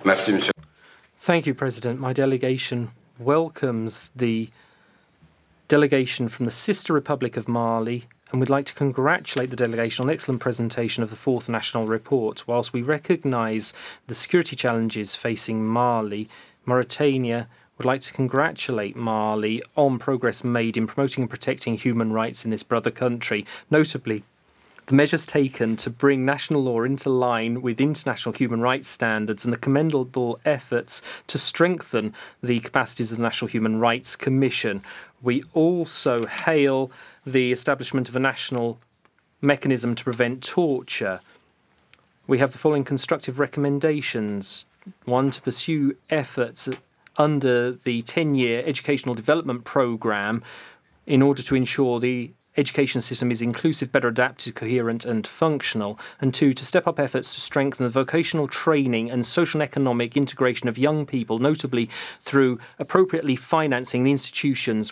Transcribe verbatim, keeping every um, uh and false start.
Thank you, President. My delegation welcomes the delegation from the sister Republic of Mali and would like to congratulate the delegation on excellent presentation of the fourth national report. Whilst we recognise the security challenges facing Mali, Mauritania would like to congratulate Mali on progress made in promoting and protecting human rights in this brother country, notably the measures taken to bring national law into line with international human rights standards and the commendable efforts to strengthen the capacities of the National Human Rights Commission. We also hail the establishment of a national mechanism to prevent torture. We have the following constructive recommendations. One, to pursue efforts under the ten-year educational development programme in order to ensure the education system is inclusive, better adapted, coherent and functional. And two, to step up efforts to strengthen the vocational training and social and economic integration of young people, notably through appropriately financing the institutions